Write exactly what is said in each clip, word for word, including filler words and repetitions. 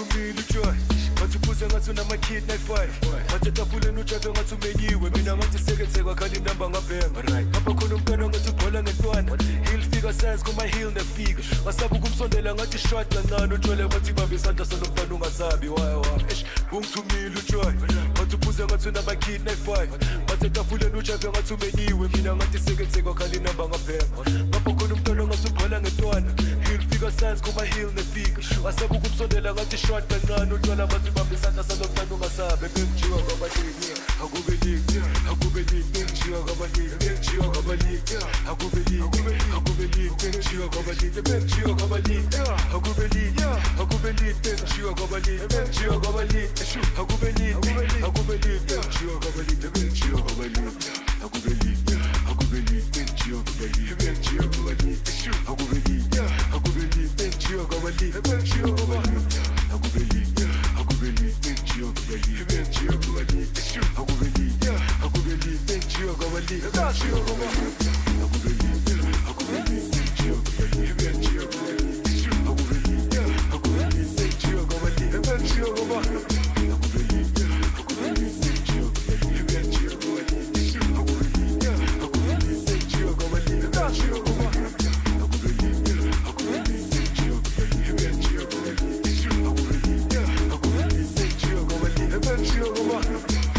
ungithumile ujoy ngathi uphuze ngathi unama-kid night-five ngathi etafuleni ujabe ngathi umenyiwe mina ngathi sekethekwa khala inamba ngabhenga ngapha khona umntwana ngathi ugqola ngentwana heel figure size kuma-heel nefika ngasaba ukumsondela ngathi shot kancane utshwele ngathi bambe isandla salomntwana ungasabi wawa esh ungithumile ujoy ngathi uphuze ngathi unama-kid night-five ngathi etafuleni ujabe ngathi umenyiwe mina ngathi sekethekwa khala inamba ngabhenga ngapha khona umntwana ngathi ugqola ngentwana heel figure size kuma-heel nefika ngasaba ukumsondela ngathi shot kancane utshwele ngathi bambe isandla salomntwana ungasabi bengijiwa kwabalini akube lini akube lini bengijiwa kwabalini bengijiwa kwabalini akube lini akube lini bengijiwa kwabalini bengijiwa kwabalini akube lini akube lini bengijiwa kwabalini bengijiwa kwabalini akube lini akube lini bengijiwa kwabalini bengijiwa kwabalini akube lini akube lini bengijiwa kwabalini bengijiwa kwabalini akube lini akube lini bengijiwa kwabalini bengijiwa kwabalini akube lini akube lini bengijiwa kwabalini bengijiwa kwabalini akube lini akube lini bengijiwa kwabalini bengijiwa kwabalini akube lini akube lini bengijiwa kwabalini bengijiwa kwabalini akube lini akube lini bengijiwa kwabalini bengijiwa kwabalini akube lini akube lini bengijiwa kwabalini bengijiwa kwabalini akube lini akube lini bengijiwa kwabalini bengijiwa kwabalini akube lini akube lini bengijiwa kwabalini bengijiwa kwabalini akube lini akube lini bengijiwa kwabalini bengijiwa kwabalini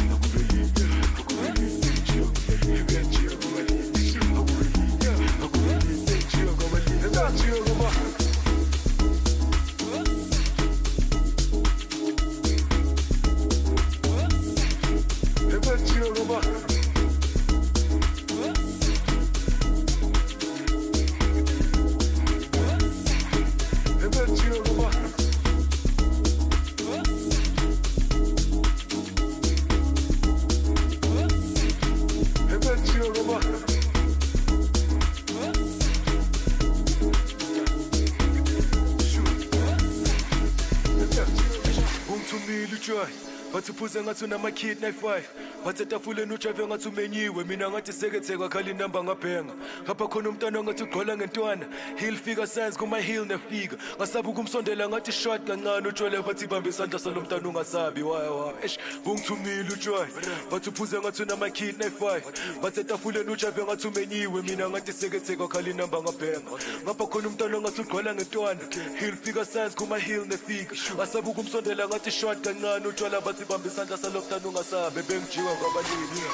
ngathi uphuze ngathi unama-kid night-five ngathi etafuleni ujabe ngathi umenyiwe mina ngathi sekethekwa khala inamba ngabhenga ngapha khona umntwana ngathi ugqola ngentwana heel figure size kuma-heel nefika ngasaba ukumsondela ngathi shot kancane utshwele bathi bambe isandla salomntwana ungasabi wawa esh ungithumile ujoy ngathi uphuze ngathi unama-kid night-five ngathi etafuleni ujabe ngathi umenyiwe mina ngathi sekethekwa khala inamba ngabhenga ngapha khona umntwana ngathi ugqola ngentwana heel figure size kuma-heel nefika ngasaba ukumsondela ngathi shot kancane utshwala bathi bambe isandla salomntwana ungasabi bengijiwa kwabalini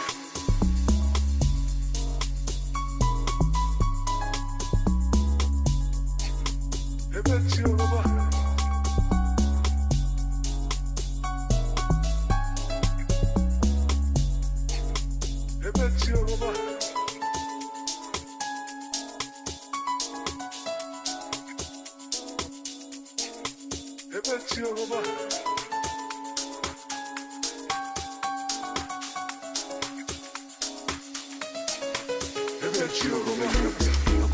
bengijiwa kwabalini bengijiwa kwabalini bengijiwa kwabalini Bengijiwa kwabalini